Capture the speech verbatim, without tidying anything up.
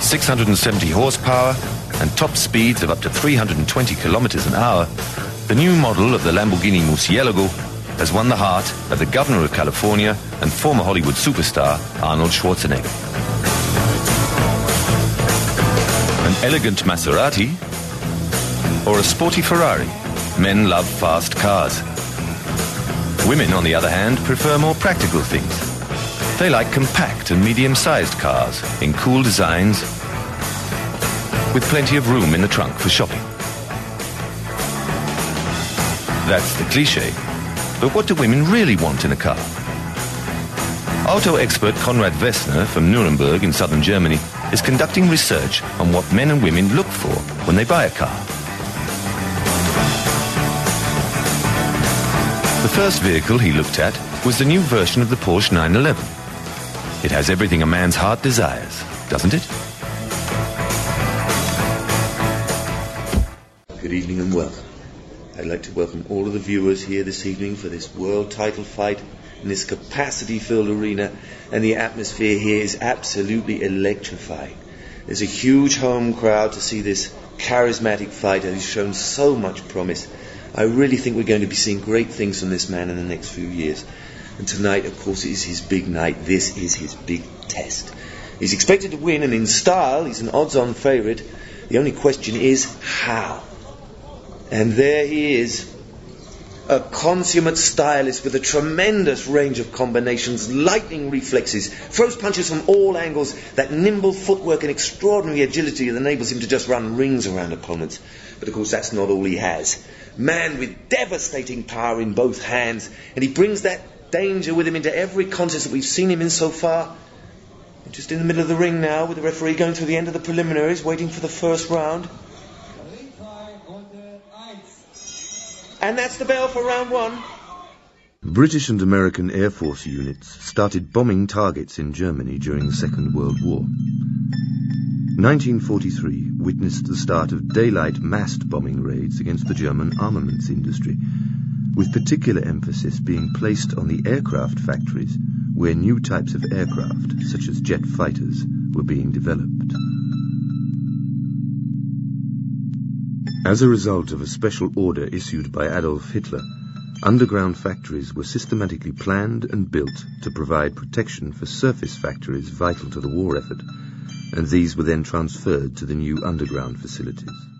six hundred seventy horsepower and top speeds of up to three hundred twenty kilometers an hour, the new model of the Lamborghini Murcielago has won the heart of the governor of California and former Hollywood superstar Arnold Schwarzenegger. An elegant Maserati or a sporty Ferrari? Men love fast cars. Women, on the other hand, prefer more practical things. They like compact and medium-sized cars in cool designs with plenty of room in the trunk for shopping. That's the cliché. But what do women really want in a car? Auto expert Konrad Wessner from Nuremberg in southern Germany is conducting research on what men and women look for when they buy a car. The first vehicle he looked at was the new version of the Porsche nine eleven. It has everything a man's heart desires, doesn't it? Good evening and welcome. I'd like to welcome all of the viewers here this evening for this world title fight in this capacity-filled arena, and the atmosphere here is absolutely electrifying. There's a huge home crowd to see this charismatic fighter who's shown so much promise. I really think we're going to be seeing great things from this man in the next few years. And tonight, of course, is his big night. This is his big test. He's expected to win, and in style, he's an odds-on favourite. The only question is, how? And there he is, a consummate stylist with a tremendous range of combinations, lightning reflexes, throws punches from all angles, that nimble footwork and extraordinary agility that enables him to just run rings around opponents. But of course, that's not all he has. Man with devastating power in both hands, and he brings that danger with him into every contest that we've seen him in so far. We're just in the middle of the ring now, with the referee going through the end of the preliminaries, waiting for the first round. And that's the bell for round one. British and American Air Force units started bombing targets in Germany during the Second World War. nineteen forty-three witnessed the start of daylight massed bombing raids against the German armaments industry, with particular emphasis being placed on the aircraft factories where new types of aircraft, such as jet fighters, were being developed. As a result of a special order issued by Adolf Hitler, underground factories were systematically planned and built to provide protection for surface factories vital to the war effort, and these were then transferred to the new underground facilities.